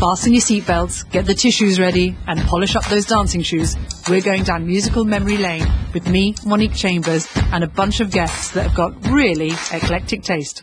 Fasten your seatbelts, get the tissues ready, and polish up those dancing shoes. We're going down musical memory lane with me, Monique Chambers, and a bunch of guests that have got really eclectic taste.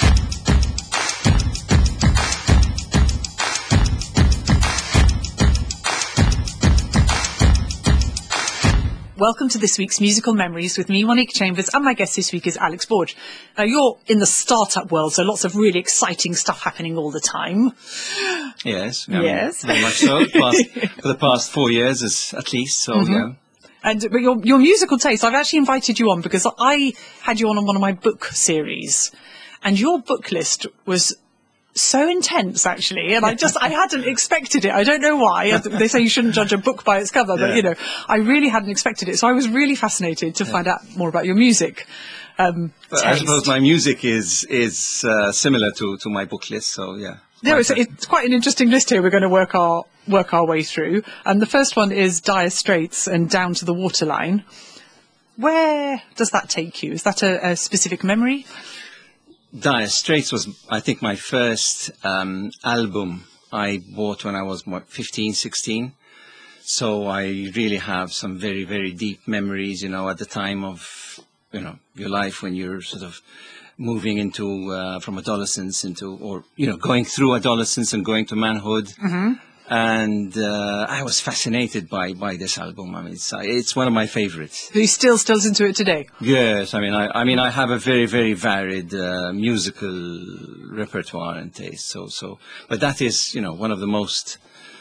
Welcome to this week's Musical Memories with me, Monique Chambers, and my guest this week is Alex Borge. Now, you're in the startup world, so lots of really exciting stuff happening all the time. Yes. Yes. Very much so. For the past 4 years, at least, so yeah. But your musical taste, I've actually invited you on because I had you on one of my book series, and your book list was so intense, actually, and I hadn't expected it. I don't know why. They say you shouldn't judge a book by its cover, but, you know, I really hadn't expected it. So I was really fascinated to find out more about your music. I suppose my music is similar to my book list, so yeah. No, it's quite an interesting list here we're going to work our way through. And the first one is Dire Straits and Down to the Waterline. Where does that take you? Is that a specific memory? Dire Straits was, I think, my first album I bought when I was 15, 16. So I really have some very, very deep memories, you know, at the time of, you know, your life when you're sort of moving into, from adolescence into, or, you know, going through adolescence and going to manhood. And I was fascinated by this album. I mean, it's one of my favorites. Do you still listen to it today? Yes, I mean, I have a very, very varied musical repertoire and taste. So, but that is, you know, one of the most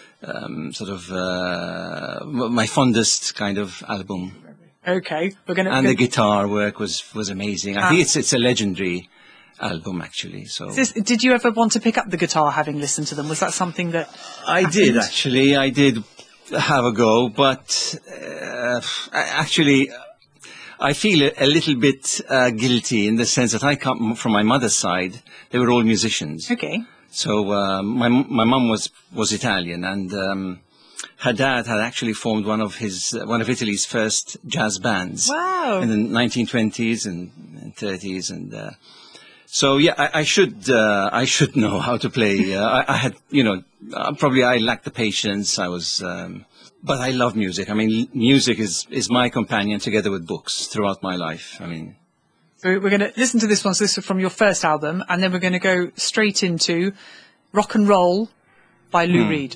my fondest kind of album. Okay, the guitar work was amazing. I think it's a legendary album, actually. So, did you ever want to pick up the guitar having listened to them? Was that something that I did, actually? I did have a go, but actually I feel a little bit guilty in the sense that I come from my mother's side. They were all musicians. Okay. So my mum was Italian, and her dad had actually formed one of Italy's first jazz bands. Wow. In the 1920s and 30s, and so yeah, I should know how to play. I had, you know, probably I lacked the patience. I was, but I love music. I mean, music is my companion together with books throughout my life. I mean, so we're going to listen to this one. So this is from your first album, and then we're going to go straight into Rock and Roll by Lou Reed.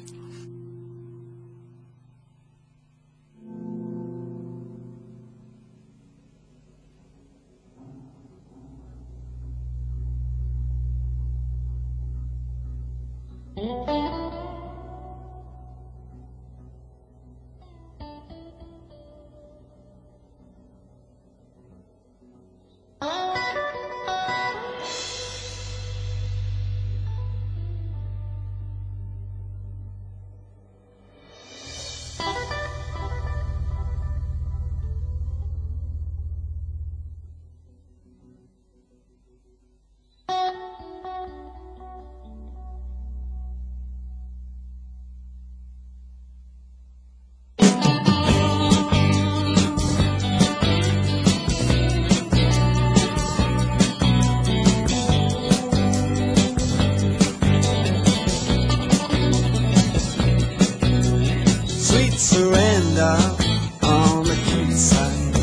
Surrender on the quayside.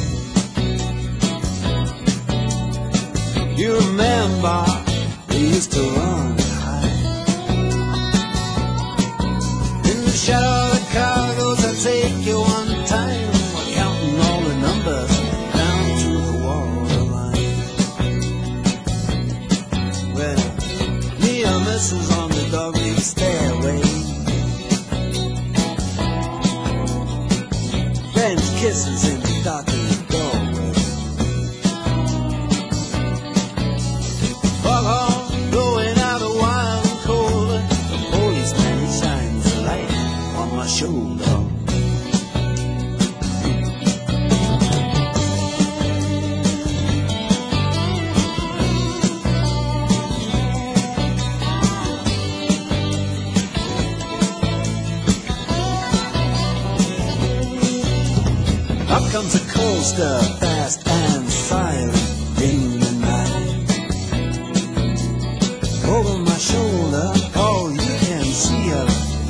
You remember we used to run and hide in the shadow of the cargoes. I take you one time, counting all the numbers down to the waterline. Well, me and Mrs. on the doggy stairway, kisses in the darkened doorway. Foghorn blowing out a wild and cold. The policeman, he shines a light on my shoulder. Up comes a coaster, fast and silent in the night. Over my shoulder, all you can see are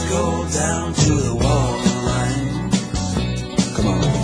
go down to the waterline. Come on.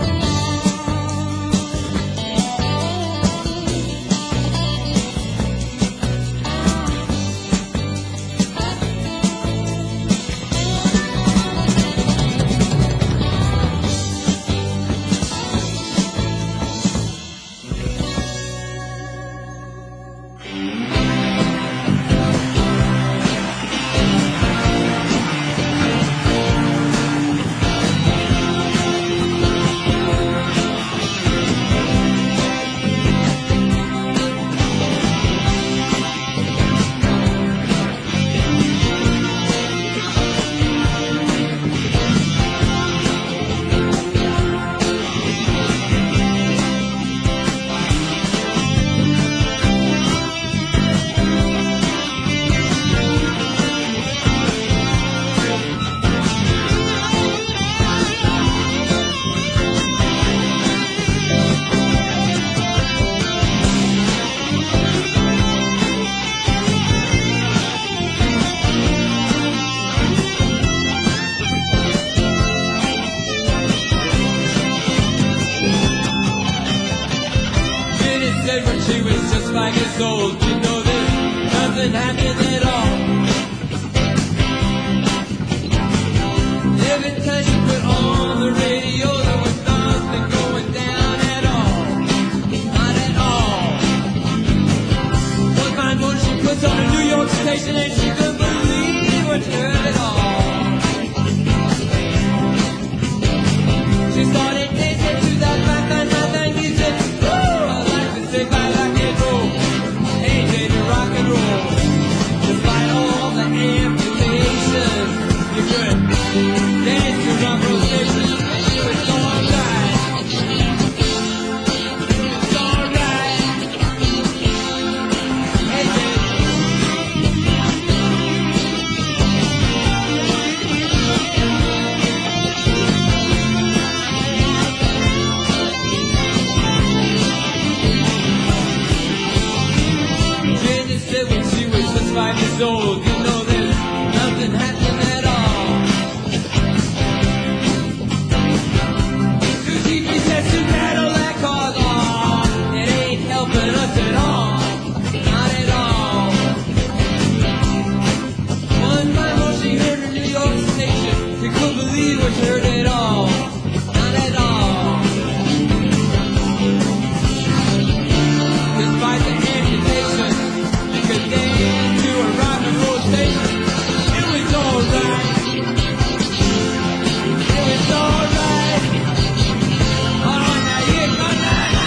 When she was just 5 years old, you know there's nothing happened at all. Every time she put on the radio, there was nothing going down at all. Not at all. One fine morning she puts on a New York station and she couldn't believe what she heard at all. She started dancing to that fine music. By rock and roll, AJ to rock and roll. Despite all the amputations, you could dance to rock and roll station. It's alright. It's alright. AJ. When she was just 5 years old, you know there's nothing happened at all. Two TV sets, two Cadillac cars, oh, it ain't helping us at all. Not at all. One time when she heard her New York station, she couldn't believe what she heard at all. Not at all. Despite the amputation, could dance to a rock and roll station. It was alright. It was alright. Oh, now here comes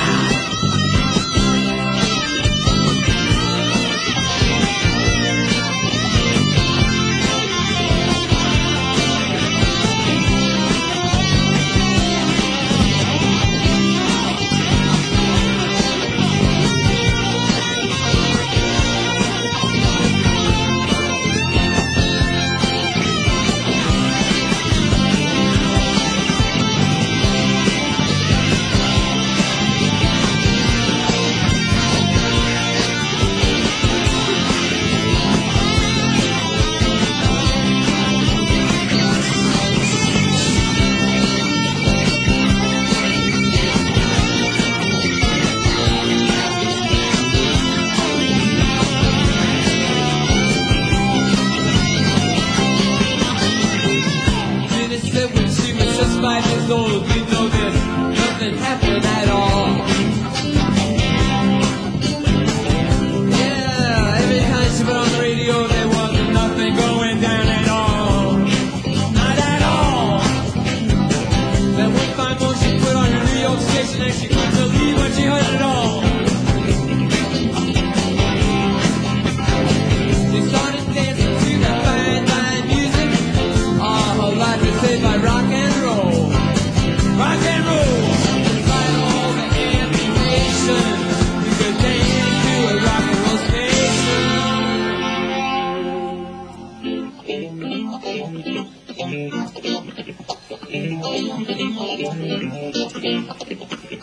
when she was just 5 years old, you know there's nothing happened at all. Yeah, every time she put on the radio, there wasn't nothing going down at all. Not at all. Then one fine morning she put on her New York station and she couldn't believe what she heard at all. She started dancing to that fine music. Oh, her life is saved by rock and roll. Rock and roll. Despite all the amputation, you could dance to a rock and roll station.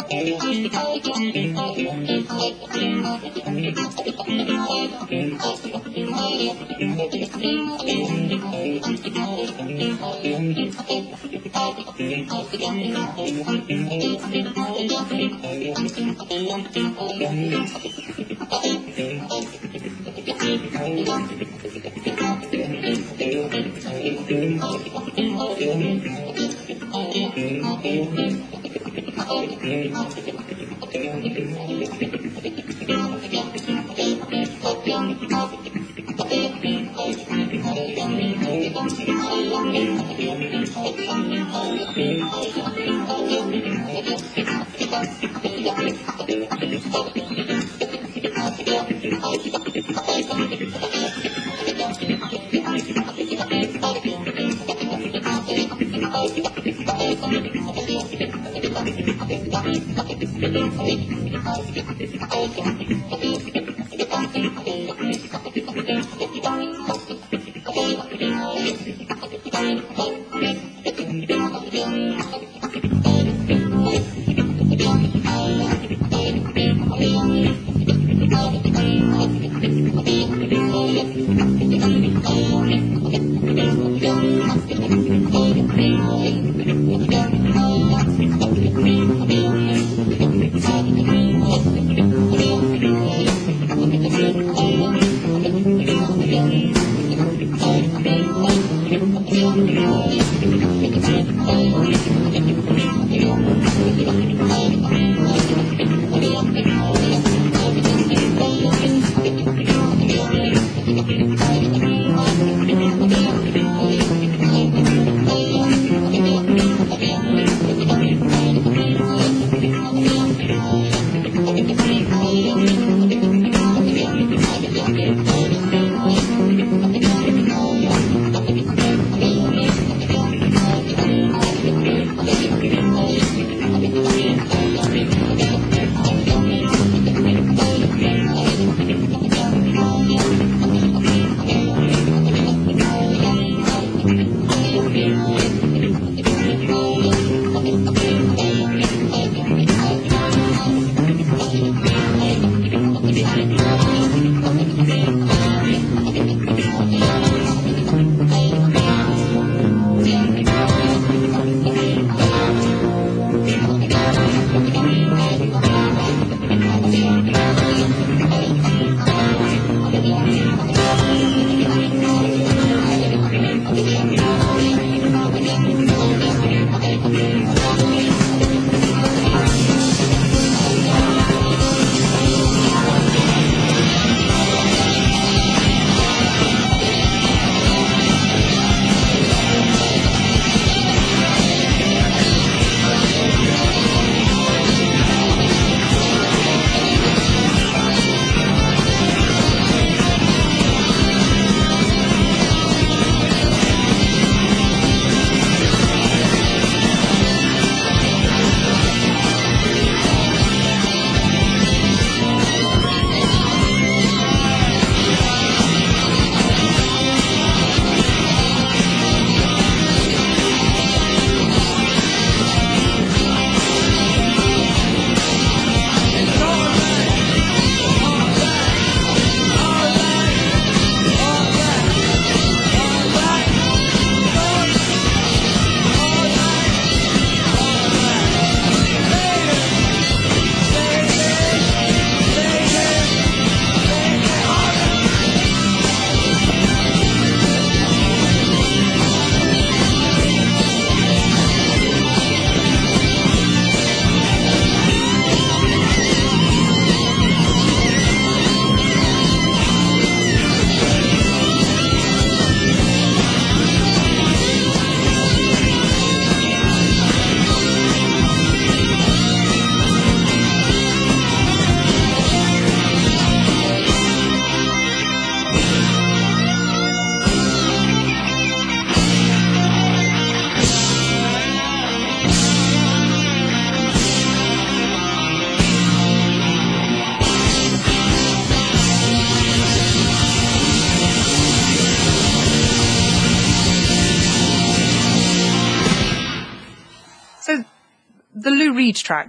the Lou Reed track,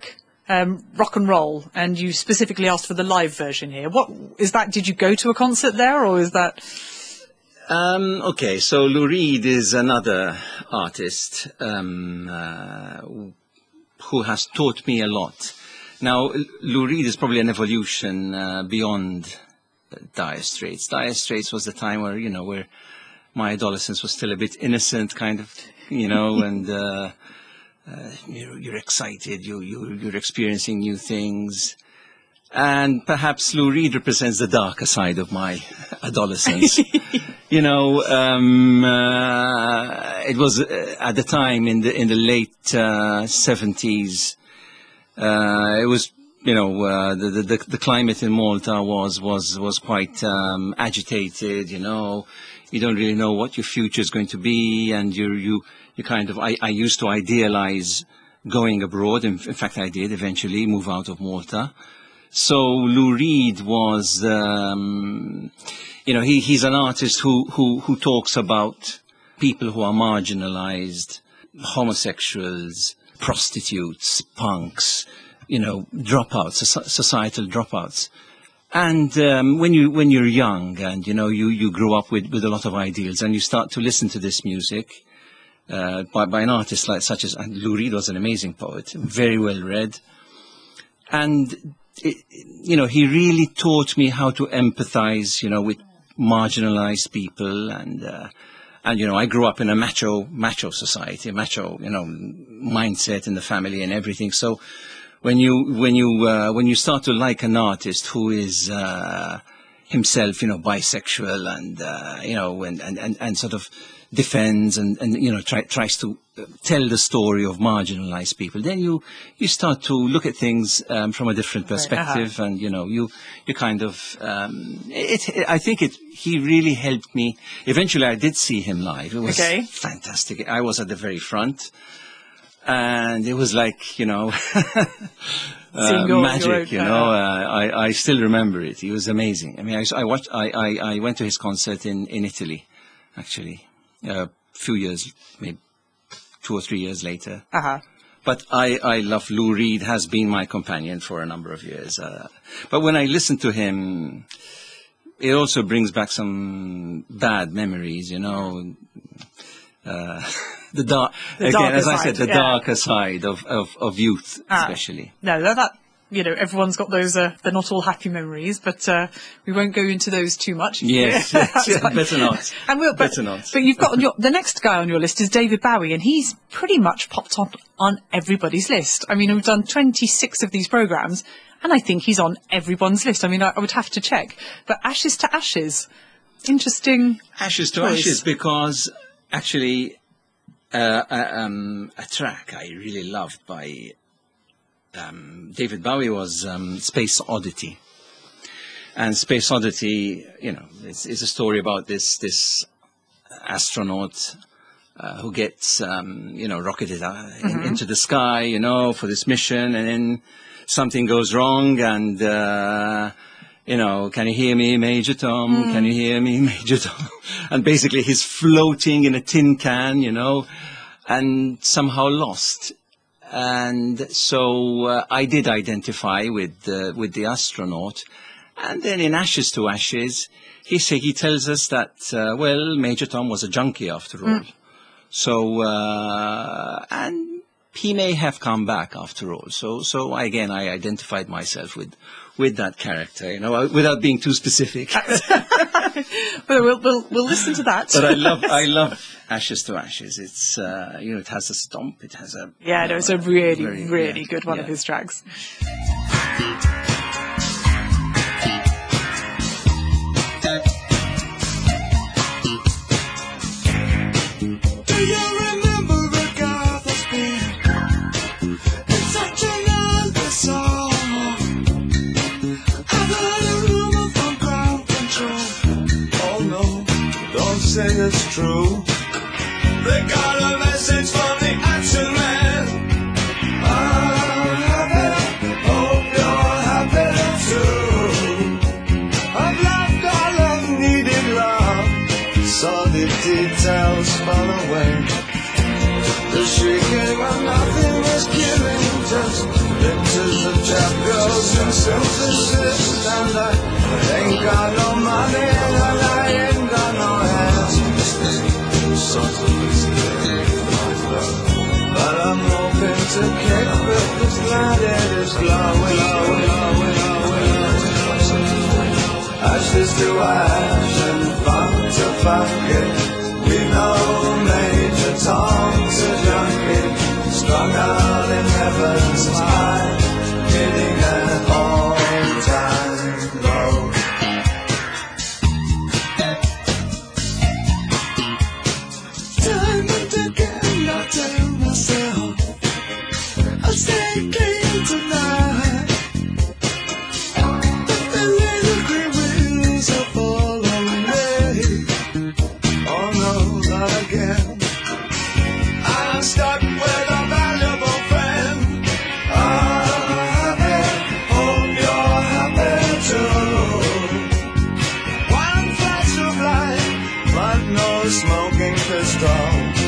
rock and roll, and you specifically asked for the live version here. What is that? Did you go to a concert there, or is that? Okay, so Lou Reed is another artist who has taught me a lot. Now, Lou Reed is probably an evolution beyond Dire Straits. Dire Straits was the time where, where my adolescence was still a bit innocent, kind of, and you're excited, you're experiencing new things. And perhaps Lou Reed represents the darker side of my adolescence. It was at the time in the late 70s. It was, the climate in Malta was quite agitated. You don't really know what your future is going to be, and you kind of. I used to idealize going abroad. In fact, I did eventually move out of Malta. So Lou Reed was, he's an artist who talks about people who are marginalized, homosexuals, prostitutes, punks, dropouts, societal dropouts. And when you're young and you grow up with a lot of ideals, and you start to listen to this music by an artist such as Lou Reed was an amazing poet, very well read, and he really taught me how to empathize, with marginalized people, and I grew up in a macho society, macho, mindset in the family and everything. So when you start to like an artist who is himself, bisexual, and sort of defends and tries to tell the story of marginalized people, then you start to look at things from a different perspective, and you kind of I think he really helped me. Eventually I did see him live. It was fantastic. I was at the very front, and it was like magic. I still remember it. He was amazing. I mean, I went to his concert in Italy, actually. A few years, maybe 2 or 3 years later. But I love Lou Reed, has been my companion for a number of years. But when I listen to him, it also brings back some bad memories, the darker side of youth, especially. No, that everyone's got those, they're not all happy memories, but we won't go into those too much. Yes, better not. Better not. But you've got the next guy on your list is David Bowie, and he's pretty much popped on everybody's list. I mean, we've done 26 of these programs, and I think he's on everyone's list. I mean, I would have to check. But Ashes to Ashes, interesting. Ashes to Ashes, because actually a track I really loved by David Bowie was Space Oddity. And Space Oddity, it's a story about this astronaut who gets, rocketed into the sky, for this mission, and then something goes wrong, and, can you hear me, Major Tom? Can you hear me, Major Tom? And basically he's floating in a tin can, and somehow lost. And so I did identify with the astronaut. And then in Ashes to Ashes, he tells us that, Major Tom was a junkie after all. So, and he may have come back after all. So again, I identified myself with that character, without being too specific. Well, we'll listen to that. But I love Ashes to Ashes. It's, it has a stomp. It has a... Yeah, it's a really good one of his tracks. It's true. They got a message from the action man. I'm happy, hope you're happy too. I've left all of needed love, saw the details fall away. The shrieking of nothing was killing, just pictures my synthesis, and I ain't got no money, and I ain't got no hands. Sort of but I'm hoping to kick with this light and this glow, ashes to ash and funk to funky. We know Major Tom's a junkie, strung out in heaven's high, hitting an all-time low. Time and again I tell myself I'll stay clean tonight, but the little green wheels are following me. Oh no, not again. I'm stuck with a valuable friend. I'm happy, hope you're happy too. One flash of light, but no smoking pistol.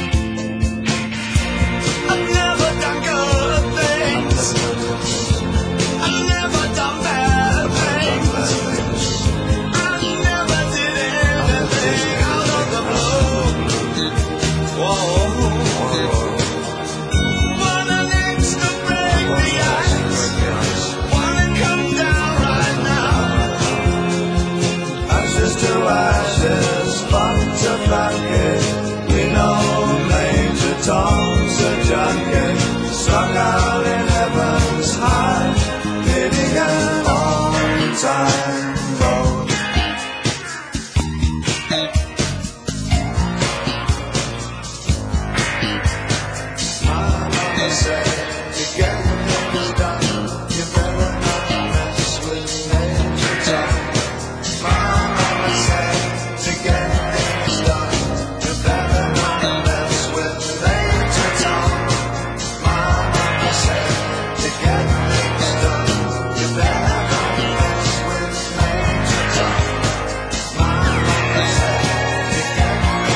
I've never done good things, I've never done bad things, I never did anything out of the blue. Whoa. Wanna next to break the ice, wanna come down right now. Ashes to ashes, funk to funky. We know Major Tom's a junkie, strung out in heaven's high, hitting an all-time low. Mama said, to get things done, you better not mess with Major Tom. Mama said, to get things done, you better not mess with Major Tom. Mama said, to get things done, you better not mess with Major Tom. Mama said, to get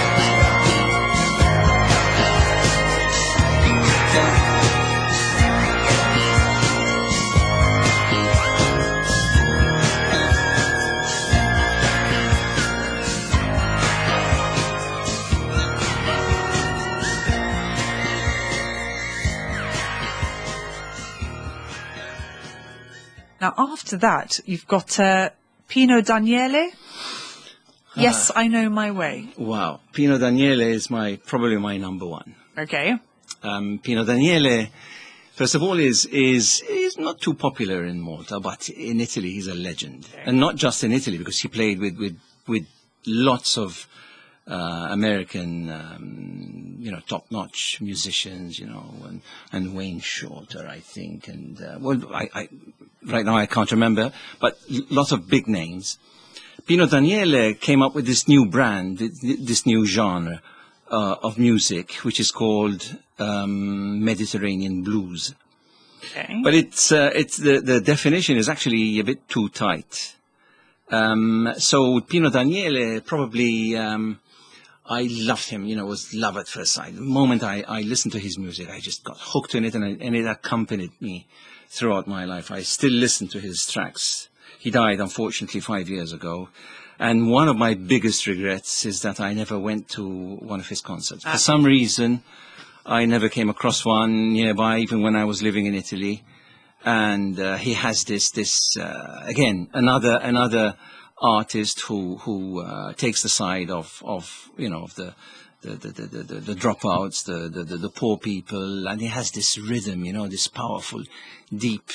Now, after that, you've got Pino Daniele. Yes, I Know My Way. Wow. Pino Daniele is probably my number one. Okay. Pino Daniele, first of all, is not too popular in Malta, but in Italy he's a legend. And not just in Italy, because he played with lots of American, top-notch musicians, and Wayne Shorter, I think, and I right now I can't remember, but lots of big names. Pino Daniele came up with this new brand, this new genre of music, which is called Mediterranean blues. Okay. But it's the definition is actually a bit too tight. So Pino Daniele, probably, I loved him, was love at first sight. The moment I listened to his music, I just got hooked in it, and it accompanied me throughout my life. I still listen to his tracks. He died, unfortunately, 5 years ago. And one of my biggest regrets is that I never went to one of his concerts. For some reason, I never came across one nearby, even when I was living in Italy. And he has this again, another artist who takes the side of the dropouts, the poor people, and he has this rhythm, this powerful, deep,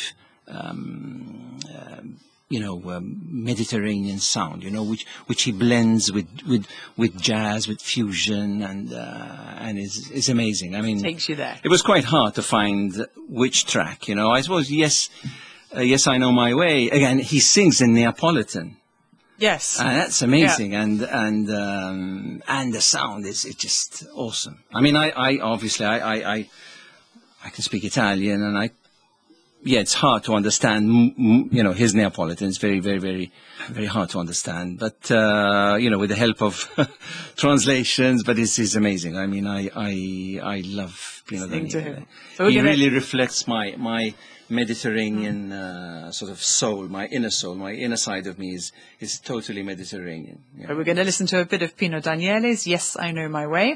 Mediterranean sound, which he blends with jazz, with fusion, and is amazing. I mean, Takes you there. It was quite hard to find which track, I suppose. Yes, I Know My Way. Again, he sings in Neapolitan. Yes. That's amazing, and the sound is just awesome. I mean, I obviously can speak Italian, and it's hard to understand. His Neapolitan is very, very, very, very hard to understand. But with the help of translations, but it's amazing. I mean, I love Pino Listening to Daniele. him. So we're He gonna- really reflects my Mediterranean sort of soul, my inner side of me is totally Mediterranean. Yeah. So we're going to listen to a bit of Pino Daniele's Yes, I Know My Way.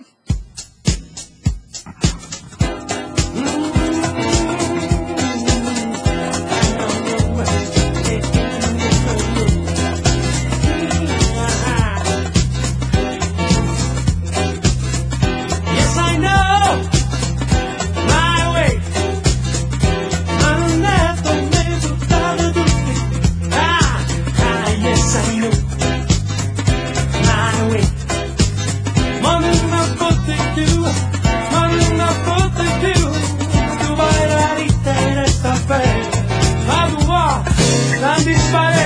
Yes, I know my way. I'm not the man without a duty. Yes, I know my way. Money not what they do. Money not what they do. Tu bailarita en esta fe. La dua, la disparé.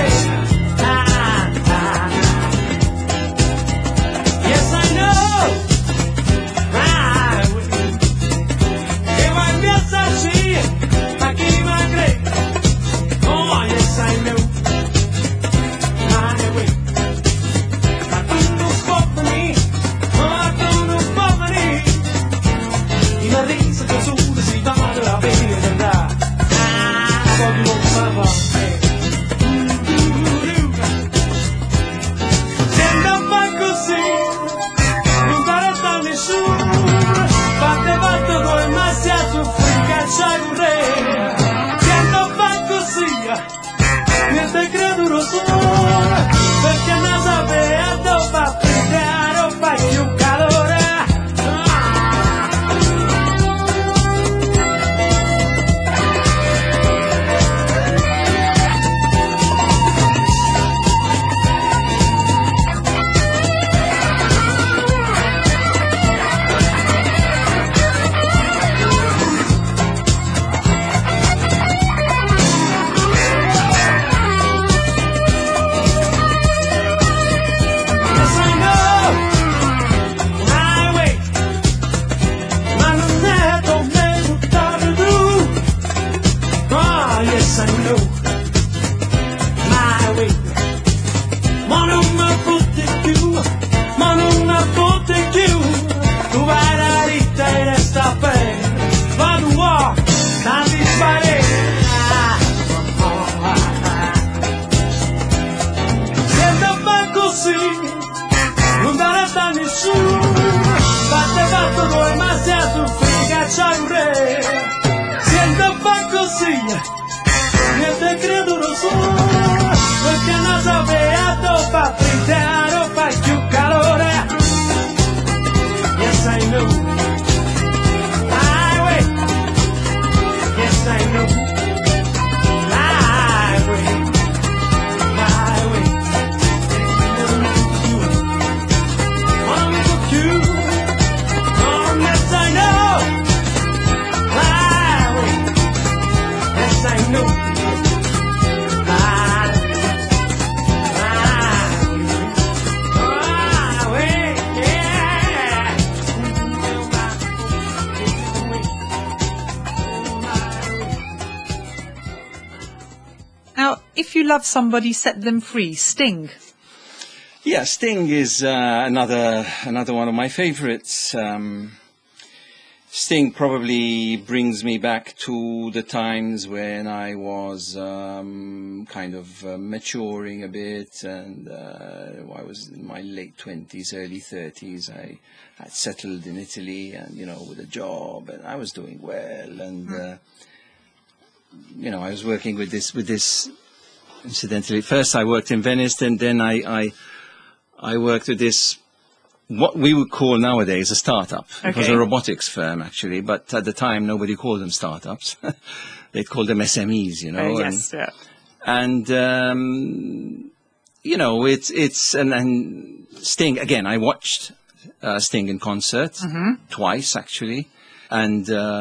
Yes, I know. Que va a empezar así, aquí me cree. Oh, yes, I know. My way. I don't know for me. Oh, I don't know for me. Y la risa que sube si vale la pena. Voglio papà. Senta fa così. Non parla nessuno, batte due massi a soffrire, cacciare un re. Siendo fa così, niente credo lo so, perché non sapeva dove applicare o fai più calore. Yes, I know my way. Ma non è come buttare giù. Ah, yes, I know my way. Ma non mi butti più, ma non mi butti più. Tu vai la ritta e resta bene. Vado a tanti spari. Senta fa così. Non dare a nessuno, batte due massi a soffrire, cacciare un re. Senta fa così, niente credo lo so, perché non sapeva dove applicare o fai più calore. Yes, I know my way. Yes, I know my way. My way. Now, if you love somebody, set them free. Sting. Yeah, Sting is another one of my favorites. Sting probably brings me back to the times when I was kind of maturing a bit, and I was in my late 20s, early 30s. I had settled in Italy, and with a job, and I was doing well, and I was working with this. Incidentally, first I worked in Venice, and then I worked with this, what we would call nowadays a startup. It was Okay. a robotics firm, actually, but at the time nobody called them startups. They called them SMEs, Yes, yeah. And it's and Sting again. I watched Sting in concert twice, actually, and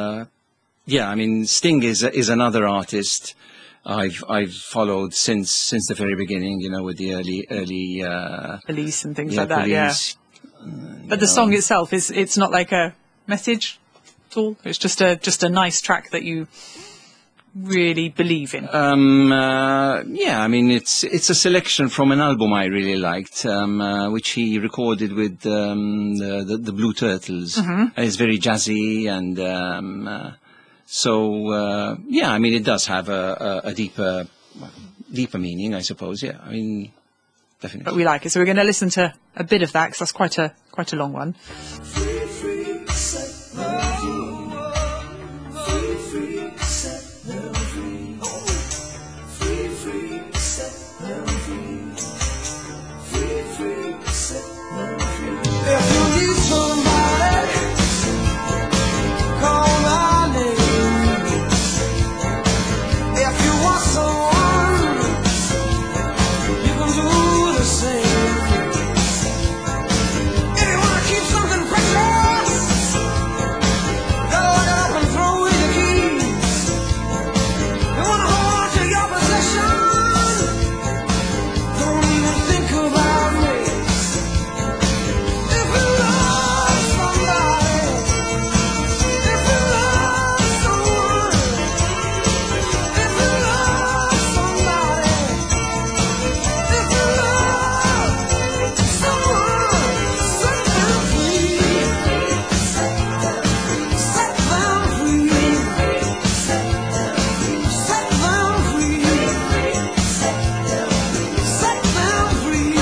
Sting is another artist I've followed since the very beginning. With the early Police and things like that, yeah. Police. But the song itself it's not like a message at all. It's just a nice track that you really believe in? Yeah, I mean, it's a selection from an album I really liked, which he recorded with the Blue Turtles. It's very jazzy, and yeah, I mean, it does have a deeper meaning, I suppose. Yeah, I mean, definitely. But we like it, so we're going to listen to a bit of that because that's quite a long one. Free, free, set them free. Free, free, set them free. Free, free, set them free. Free, free, set them free. If you need somebody, call my name. If you want someone, you can do the same. If you want to keep something precious, gotta lock it up and throw away the keys. You want to hold on to your possession, don't even think about me. If you love somebody, if you love someone, if you love somebody, if you love someone, set them free. Set them free. Set them free. Set them free. Set them free.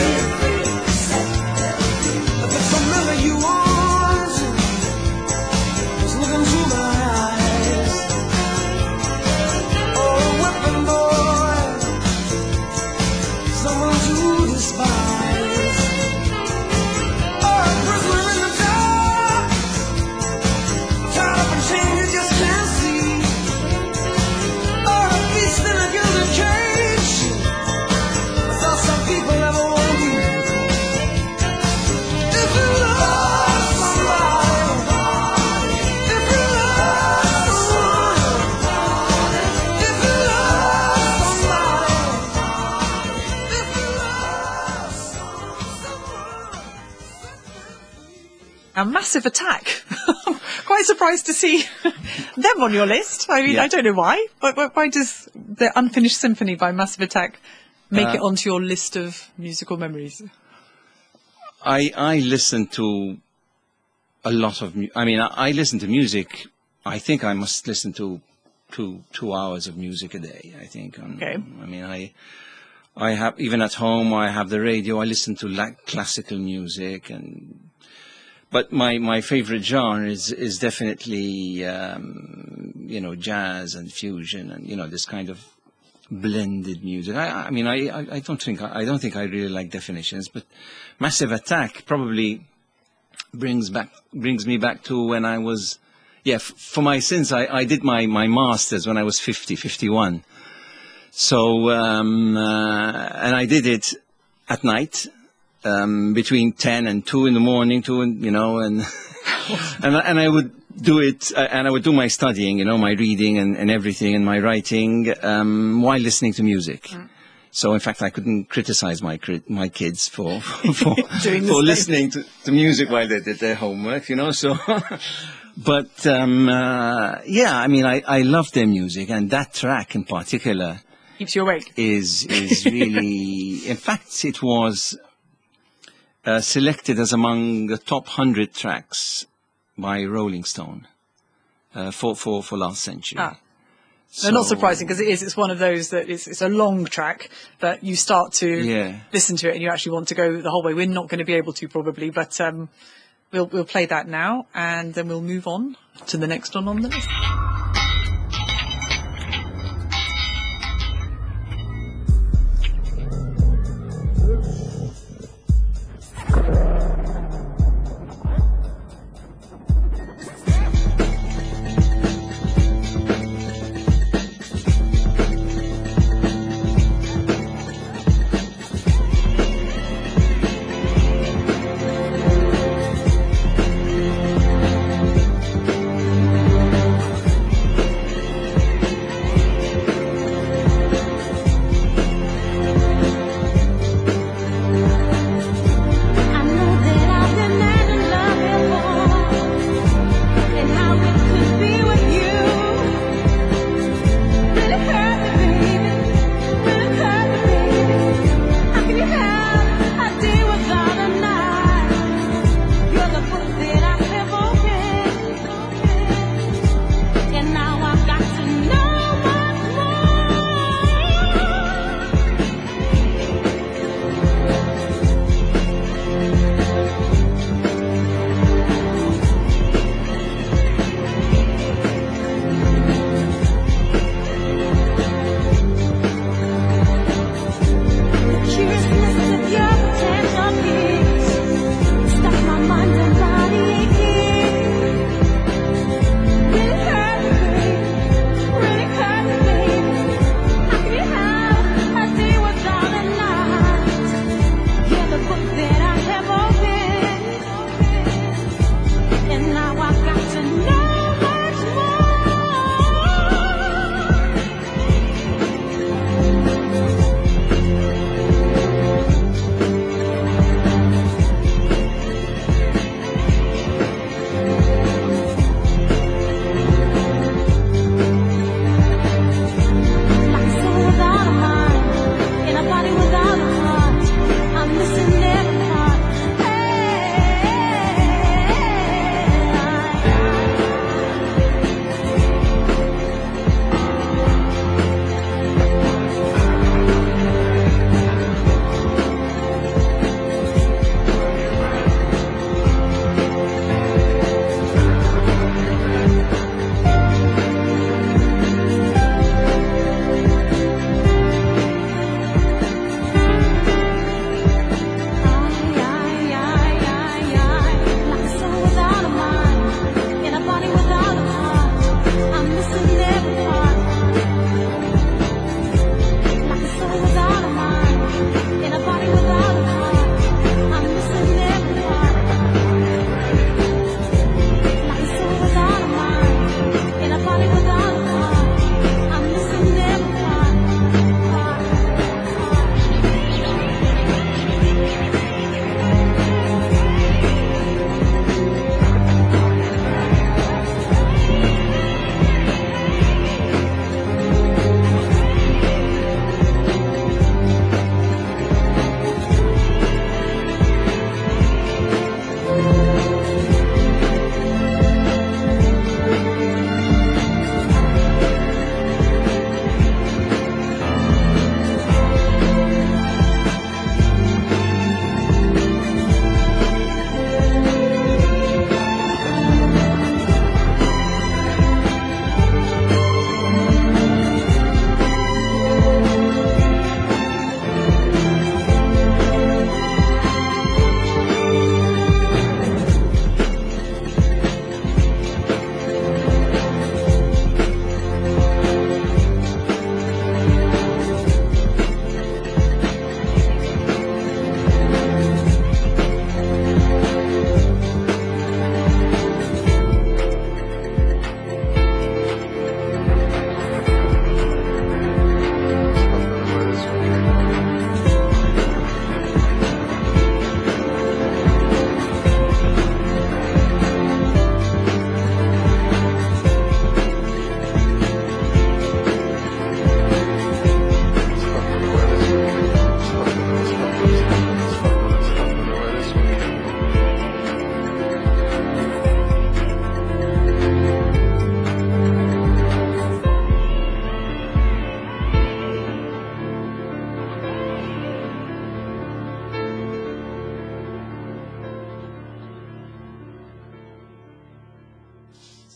If it's a mother you want, just look into my eyes. Oh, a whipping boy, someone to despise. Oh, a prisoner in the dark, tied up in chains you just can't see. Oh, a beast in a gilded cage. That's all some people ever want to be. If you love somebody, if you love someone, if you love somebody, if you love someone. A Massive Attack. Quite surprised to see them on your list. I mean, Yeah. I don't know why. Why does the Unfinished Symphony by Massive Attack make it onto your list of musical memories? I listen to a lot of. I mean, I listen to music. I think I must listen to 2 hours of music a day. I think. Okay. I mean, I have, even at home, I have the radio. I listen to classical music, but my favorite genre is definitely jazz and fusion, and this kind of blended music. I mean, I don't think I don't really like definitions, but Massive Attack probably brings me back to when I was, for my sins, I did my master's when I was 51. So, and I did it at night, between 10 and 2 in the morning, and I would do it, and I would do my studying, my reading and everything, and my writing, while listening to music. So, in fact, I couldn't criticize my kids for listening to music while they did their homework, so. But, I mean, I love their music, and that track in particular Keeps you awake. is really, in fact, it was selected as among the top 100 tracks by Rolling Stone for last century. So not surprising, because it's one of those that it's a long track, but you start to listen to it and you actually want to go the whole way. We're not going to be able to probably, but we'll play that now, and then we'll move on to the next one on the list.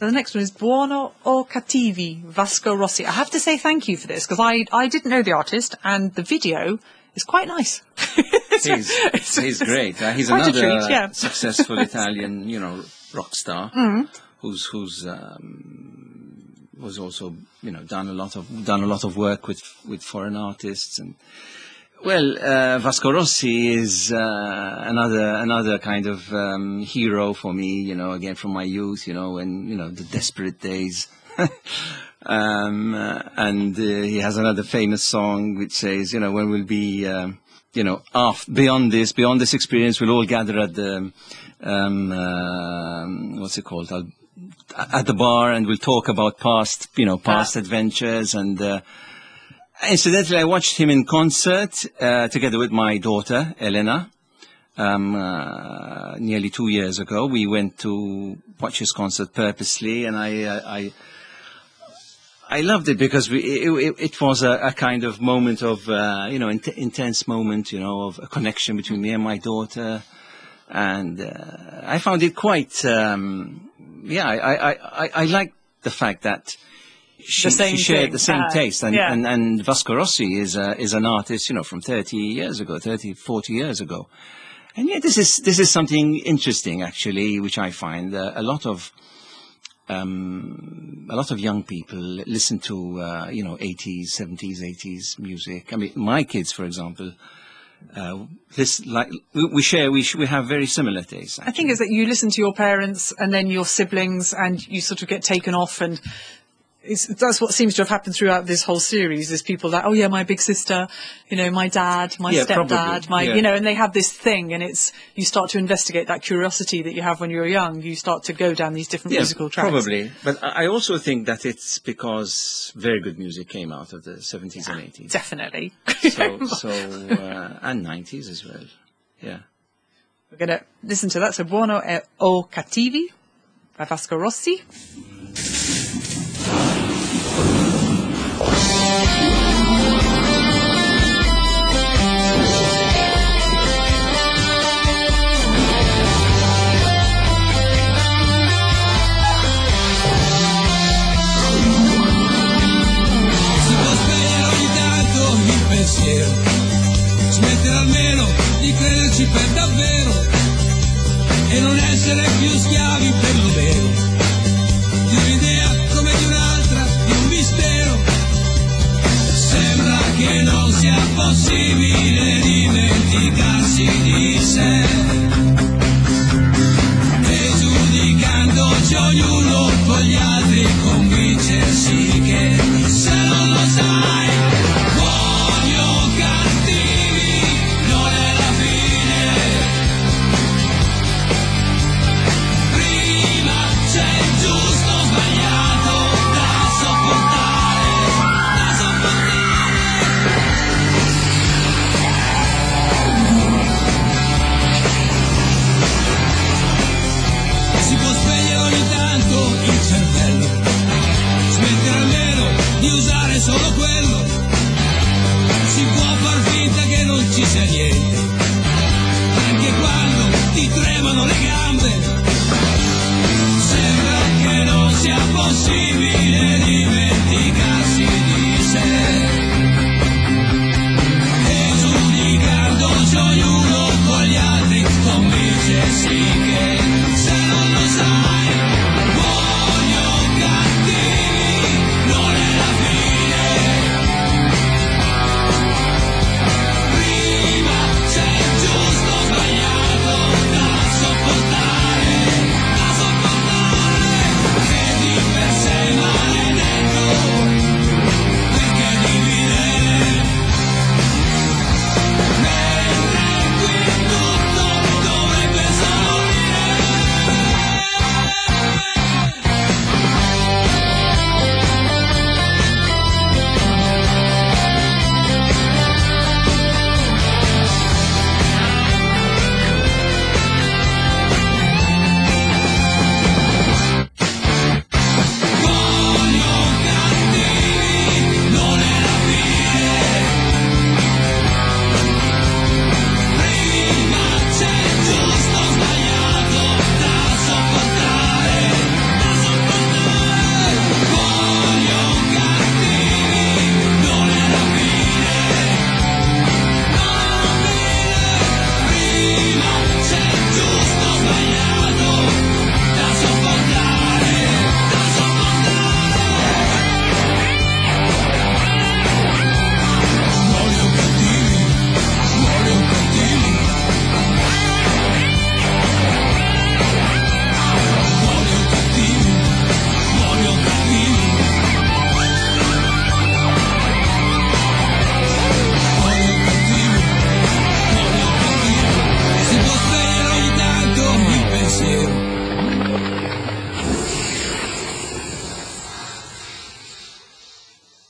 the next one is Buono o Cattivi, Vasco Rossi. I have to say thank you for this, because I didn't know the artist, and the video is quite nice. He's great. He's quite a another treat, yeah. successful Italian, rock star who's was also, done a lot of work with foreign artists. And Vasco Rossi is another kind of hero for me, again from my youth, when the desperate days. And he has another famous song which says, when we'll be, beyond this experience, we'll all gather at the, what's it called? At the bar, and we'll talk about past adventures. And incidentally, I watched him in concert together with my daughter Elena nearly 2 years ago. We went to watch his concert purposely, and I loved it because it was a kind of moment of intense moment, of a connection between me and my daughter, and I found it quite. I like the fact that she shared the same taste, and Vasco Rossi is an artist, from 40 years ago, and this is something interesting actually, which I find a lot of young people listen to 80s, 70s, 80s music. I mean, my kids, for example. We have very similar tastes. I think it's that you listen to your parents and then your siblings, and you sort of get taken off, and that's what seems to have happened throughout this whole series. There's people that, my big sister, my dad, my stepdad, and they have this thing, and you start to investigate that curiosity that you have when you're young. You start to go down these different musical tracks. Probably, but I also think that it's because very good music came out of the 70s and 80s. Definitely. And 90s as well. Yeah. We're going to listen to that. So Buono o Cattivi by Vasco Rossi. Smettere almeno di crederci per davvero e non essere più schiavi per lo vero di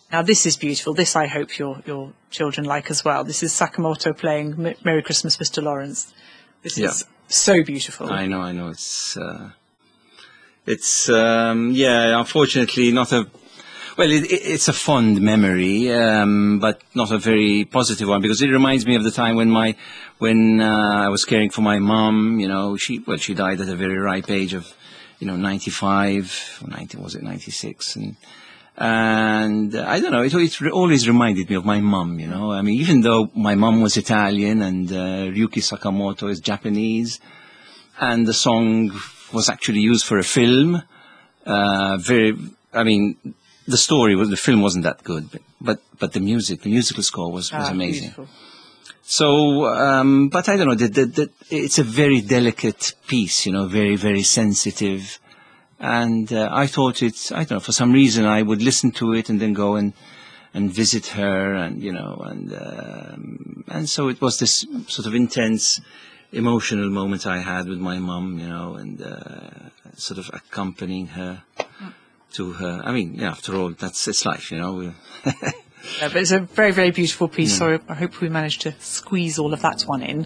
Now this is beautiful. This I hope your children like as well. This is Sakamoto playing Merry Christmas, Mr. Lawrence. This is so beautiful. I know. It's unfortunately not a. Well, it's a fond memory, but not a very positive one, because it reminds me of the time when I was caring for my mom. She died at a very ripe age of, 95, or 90, was it 96? And I don't know, it always reminded me of my mom, I mean, even though my mom was Italian and Ryuki Sakamoto is Japanese, and the song was actually used for a film, the film wasn't that good, but the musical score was amazing. Beautiful. So, but I don't know, it's a very delicate piece, very, very sensitive. And I thought for some reason I would listen to it and then go and visit her, and and so it was this sort of intense, emotional moment I had with my mum, and sort of accompanying her to her. I mean, after all, it's life, Yeah, but it's a very, very beautiful piece. So I hope we managed to squeeze all of that one in.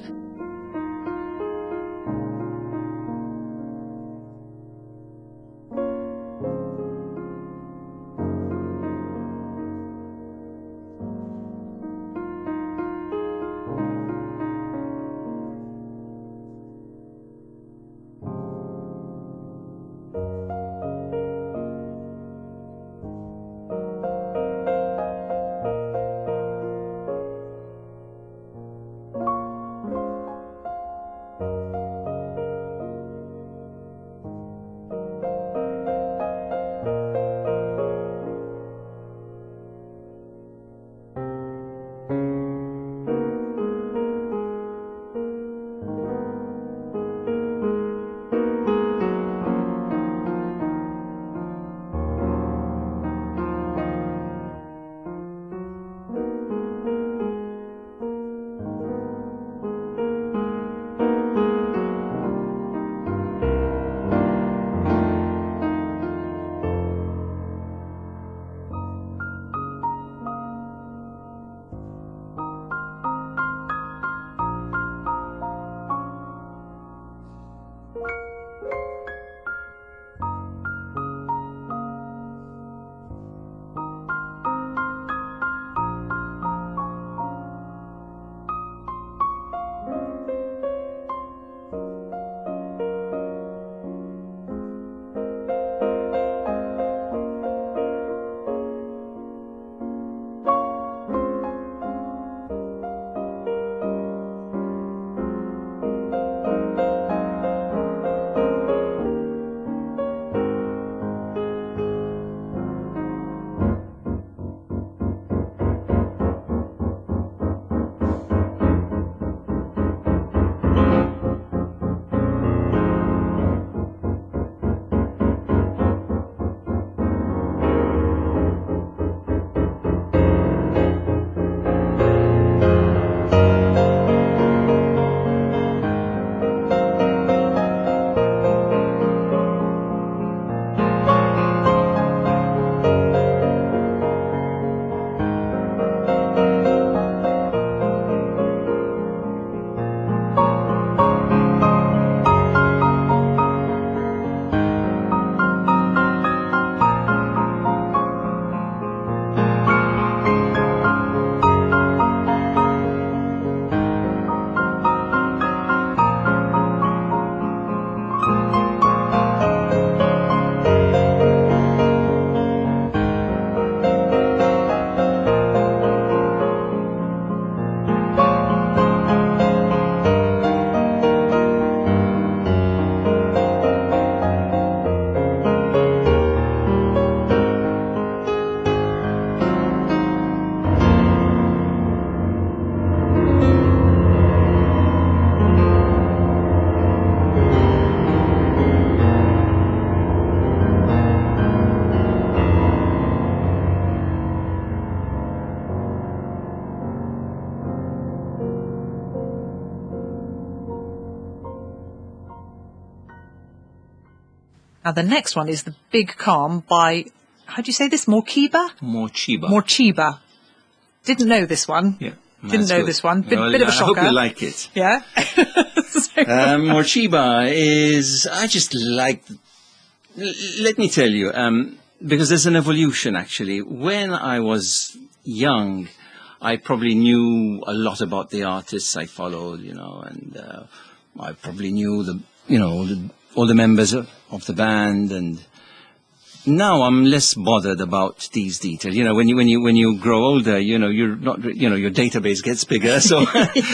Now, the next one is The Big Calm by how do you say this? Morchiba? Morchiba. Morchiba. Didn't know this one. Yeah. Didn't That's know good. this one. Bit of a I hope shocker. you like it. Yeah. Morchiba is, I just like, let me tell you, because there's an evolution actually. When I was young, I probably knew a lot about the artists I followed, and I probably knew all the members of the band, and now I'm less bothered about these details. When you grow older, you're not, your database gets bigger, so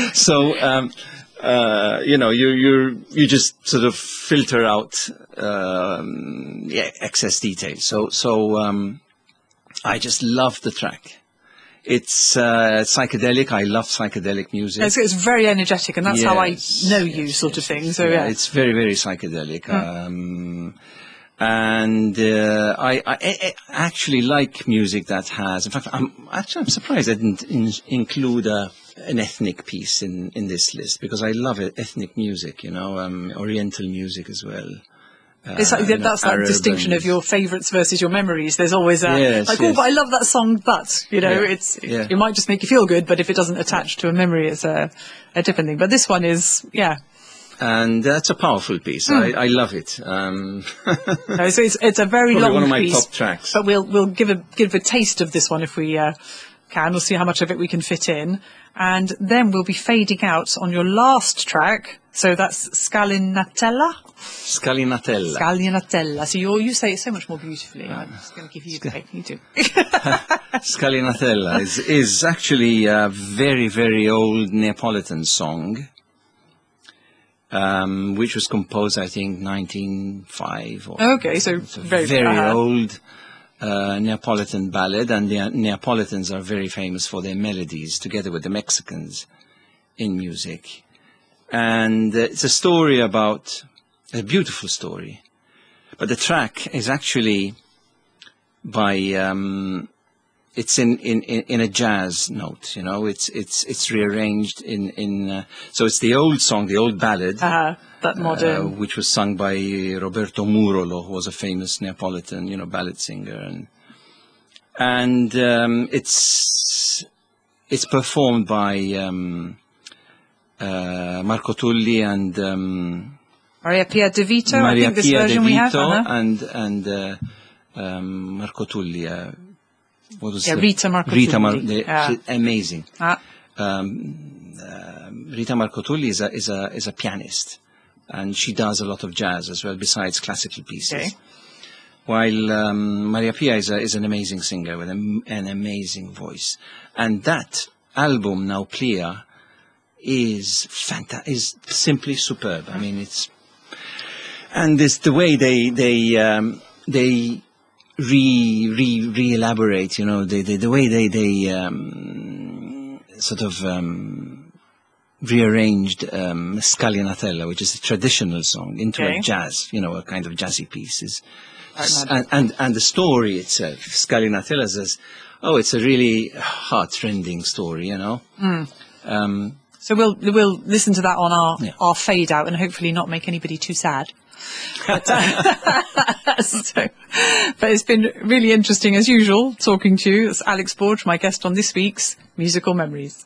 you just sort of filter out excess details. So I just love the track. It's psychedelic. I love psychedelic music. It's very energetic, and that's how I know you, yes, sort of yes, thing. yes. So yeah. It's very, very psychedelic. And I actually like music that has. In fact, I'm surprised I didn't include an ethnic piece in this list, because I love ethnic music. Oriental music as well. It's like, that's that Arab distinction and- of your favourites versus your memories. There's always Yes, oh, yes. but I love that song, but, Yeah, it might just make you feel good, but if it doesn't attach to a memory, it's a different thing. But this one is, And that's a powerful piece. I love it. No, so it's a very Probably long one of my piece. top tracks. But we'll give a taste of this one if we can. We'll see how much of it we can fit in. And then we'll be fading out on your last track. So that's Scalinatella. Scalinatella. Scalinatella. So you say it so much more beautifully. I'm just going to give you the you do. Scalinatella is actually a very, very old Neapolitan song, which was composed, I think, 1905. Okay, so It's a very, very old Neapolitan ballad, and the Neapolitans are very famous for their melodies, together with the Mexicans in music. And it's a story about, a beautiful story, but the track is actually by, it's in a jazz note, it's rearranged so it's the old song, the old ballad, that modern. which was sung by Roberto Murolo, who was a famous Neapolitan, ballad singer, and it's performed by Marco Tulli and Maria Pia De Vito, I Maria think this Pia De version we have. Vito Uh-huh. and Marco Tulli. What was Rita Marco Tulli. Amazing. Ah. Rita Marco Tulli is a pianist, and she does a lot of jazz as well, besides classical pieces. Okay. While Maria Pia is an amazing singer with an amazing voice, and that album Now Plea is simply superb. I mean, and it's the way they re-elaborate, the way they sort of rearranged Scalinatella, which is a traditional song, into a jazz, a kind of jazzy piece. And the story itself, Scalinatella says, it's a really heart-rending story, So we'll listen to that on our fade out, and hopefully not make anybody too sad. But it's been really interesting as usual talking to you. It's Alex Borge, my guest on this week's Musical Memories.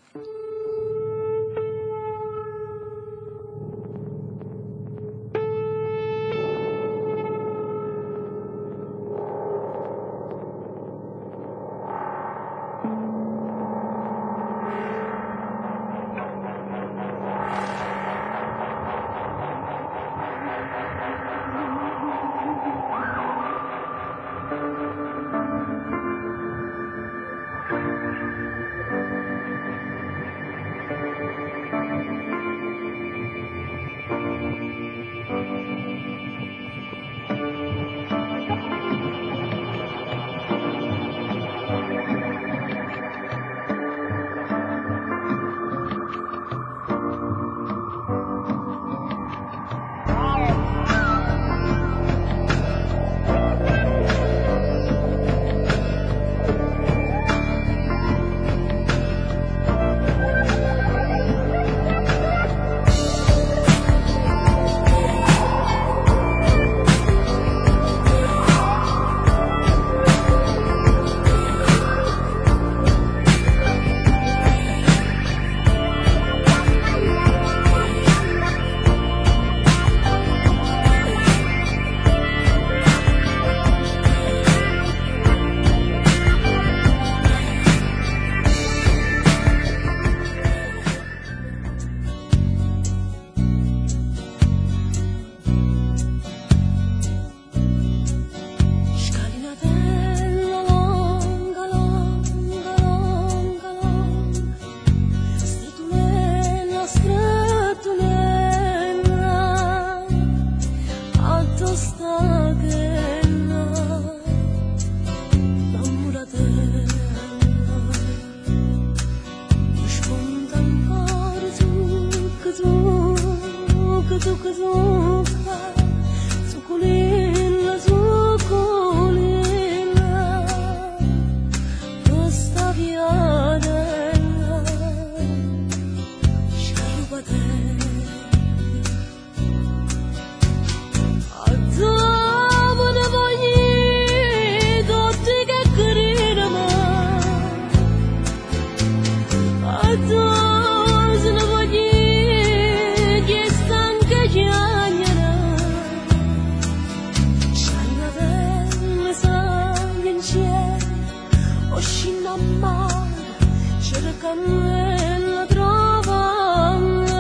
l'amar, cercando la trovare,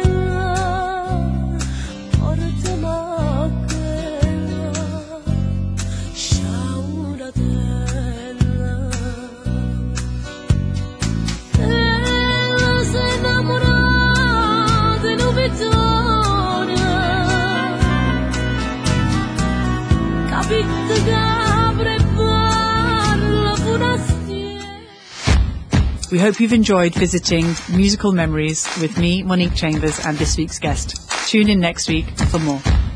portami quella sciauratella. Ella si è innamorata in un vittoria, capito che prepara forastiera. We hope you've enjoyed visiting Musical Memories with me, Monique Chambers, and this week's guest. Tune in next week for more.